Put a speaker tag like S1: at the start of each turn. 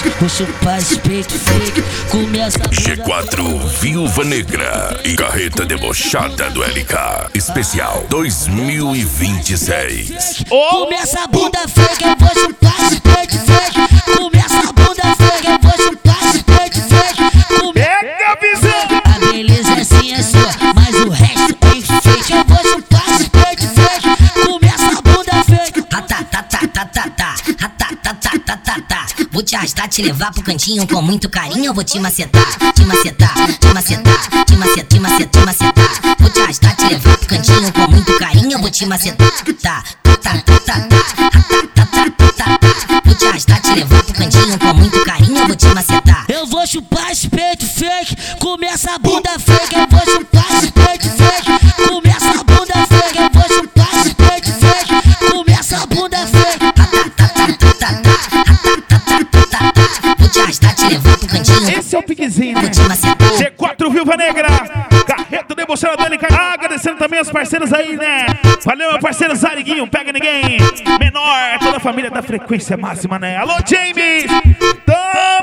S1: vou chupar esse peito fake. Começa a
S2: G4 Viúva Negra e Carreta Debochada do LK Especial 2026.
S1: Começa a bunda fake, eu vou chupar esse peito fake. Começa a bunda fake, eu vou chupar esse peito fake.
S3: Pega a visão.
S1: A beleza é sim é sua, mas o resto é fake. Eu vou chupar esse peito fake. Começa a bunda fake.
S4: Vou te arrastar, te levar pro cantinho com muito carinho. Eu vou te macetar, te macetar, te macetar, te macetar, te macetar, te macetar. Vou te arrastar, te levar pro cantinho com muito carinho. Eu vou te macetar, vou te arrastar, te levar pro cantinho com muito carinho. Eu vou te macetar.
S1: Eu vou chupar esse peito fake. Começa a bunda fake. Eu vou chupar esse peito fake. Começa a bunda fake. Eu vou chupar esse peito fake. Começa a bunda fake.
S4: Vou te arrastar, te levar pro cantinho.
S3: Esse é o piquezinho,
S4: Vou te macetar.
S3: G4 Viúva Negra, Carreta Debochada do LK. Agradecendo também os parceiros aí, né? Valeu, meu parceiro Zariguinho, pega ninguém. Menor, toda a família da frequência máxima, né? Alô, James!